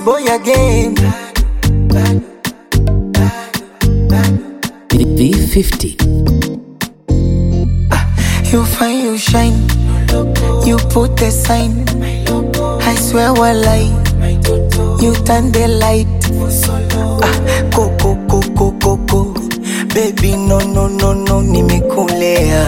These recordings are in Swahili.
boy again. V50. You find you shine, you put the sign. I swear walai, you turn the light. Go, go, go, go, go, go. Baby, no, no, no, no, nimekulea.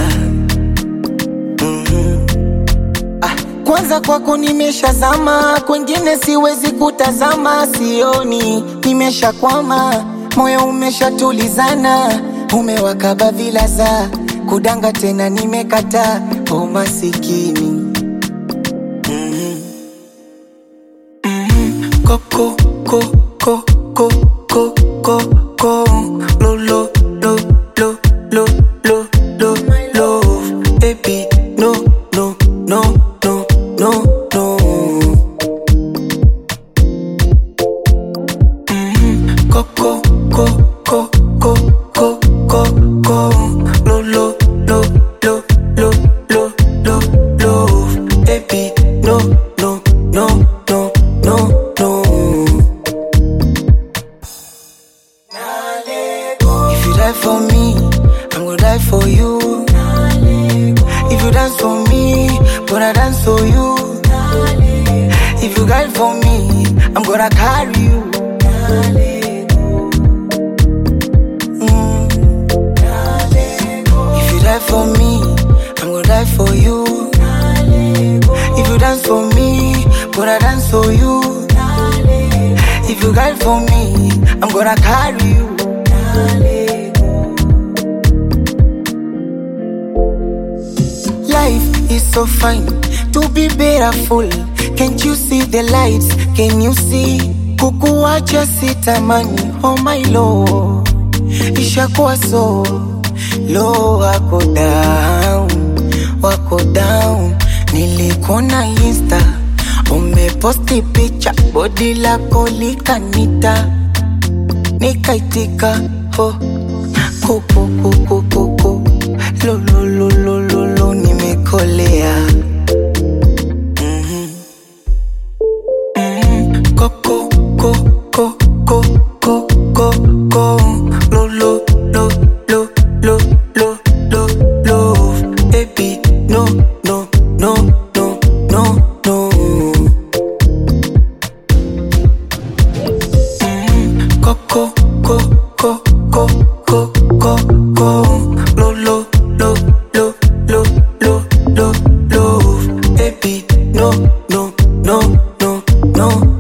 Kwanza kwako nimeshazama, kwengine siwezi kutazama, sioni, nimeshakwama, moyo umeshatulizana, umewakaba vilaza, kudanga tena nimekata, o masikini. Koko, ko, ko, ko, ko, ko, ko, lo, lo, lo, lo, lo, lo, lo, love, baby, no, no, no, no, no, no. Koko, ko, ko, ko, ko, ko, ko, lo, lo, lo, lo, lo, lo, lo, love, baby, no, no, no, no, no, no. If you die for me, I'm gonna die for you. If you dance for me, gonna dance for you. If you guide for me, I'm gonna carry you. If you die for me, I'm gonna die for you. If you dance for me, gonna dance for you. If you guide for me, I'm gonna carry you. Life is so fine, to be beautiful. Can't you see the lights? Can you see? Kukuacha sitamani, oh my lord. Ishakuwa so low, wako down. Nilikona Insta, umeposti picha, body lako likanita, nikaitika, oh, kuku, kuku, kuku, lo, lo, lo, lo, lo, lo, nimekolea. Koko, ko, ko, ko, ko, ko, ko, lo, lo, lo, lo, lo, lo, lo, love, baby, no, no, no, no, no, no. Koko, ko, ko, ko, ko, ko, ko, lo, lo, lo, lo, lo, lo, lo, love, baby, no, no, no, no, no.